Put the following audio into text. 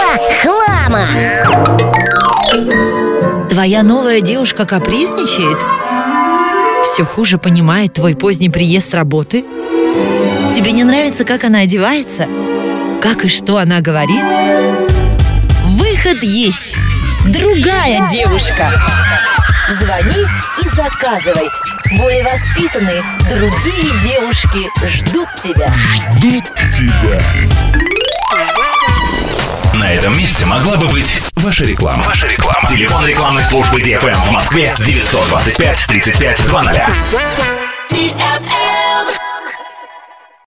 хлама. Твоя новая девушка капризничает? Все хуже понимает твой поздний приезд с работы? Тебе не нравится, как она одевается? Как и что она говорит? Выход есть! Другая девушка! Звони и заказывай. Более воспитанные другие девушки ждут тебя. На этом месте могла бы быть ваша реклама. Телефон рекламной службы DFM в Москве 925 35 00.